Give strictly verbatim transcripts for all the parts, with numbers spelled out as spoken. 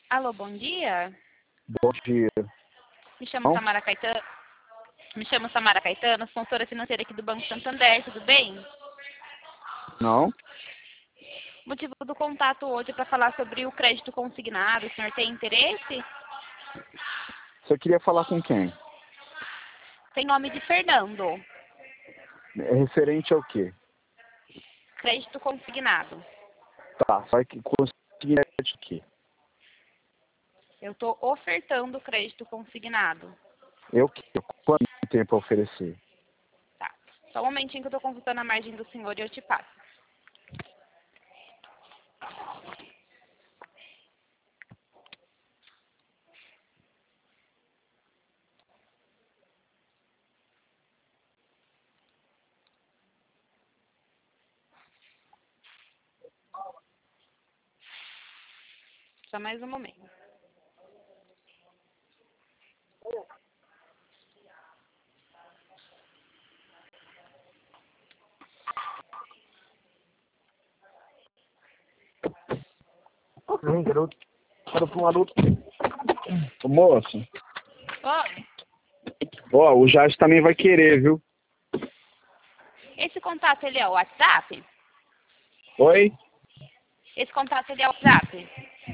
Alô, bom dia. Bom dia. Me chamo Não? Samara Caetano. Me chamo Samara Caetano, consultora financeira aqui do Banco Santander, tudo bem? Não? O motivo do contato hoje é para falar sobre o crédito consignado. O senhor tem interesse? Você queria falar com quem? Tem nome de Fernando. É referente ao quê? Crédito consignado. Tá, vai que conseguir o quê? Eu estou ofertando crédito consignado. Eu que quanto tempo a oferecer? Tá. Só um momentinho que eu estou consultando a margem do senhor e eu te passo. Só mais um momento. Não, garoto. Para pro adulto. Ô, moço. Oi. Ó, o Jade também vai querer, viu? Esse contato, ele é o WhatsApp? Oi? Esse contato, ele é o WhatsApp?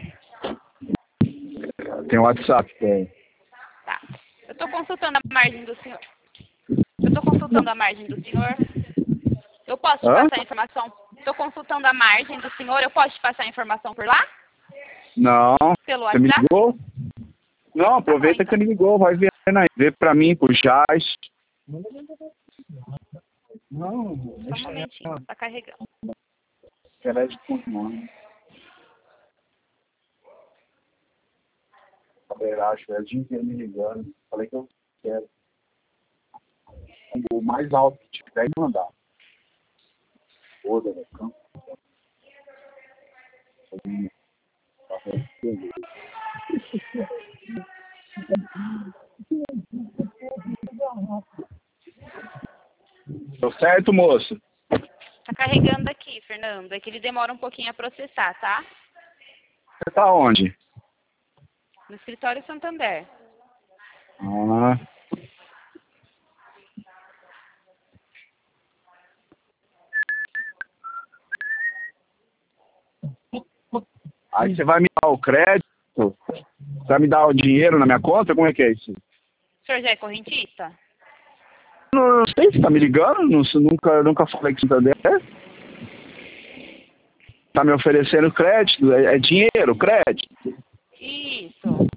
Tem WhatsApp, tem. Tá. Eu estou consultando a margem do senhor. Eu estou consultando a margem do senhor. Eu posso te Hã? passar a informação? Estou consultando a margem do senhor. Eu posso te passar a informação por lá? Não. Pelo Você me WhatsApp? ligou? Não, aproveita Tá bom, que então. me ligou, vai ver aí. Vê pra mim, pro Jaz. Não, Só um momentinho. Tá carregando. ela é de pulmão. Acho que é o dia inteiro me ligando. Falei que eu quero. O mais alto que tiver e mandar. Foda, velho. Campo. Deu certo, moço? Tá carregando aqui, Fernando. É que ele demora um pouquinho a processar, tá? Você tá onde? No escritório Santander. Ah. Aí você vai me dar o crédito? Você vai me dar o dinheiro na minha conta? Como é que é isso? O senhor já é correntista? Não, não sei, você tá me ligando? Não, nunca, nunca falei com Santander. Tá me oferecendo crédito? É, é dinheiro, crédito? Isso.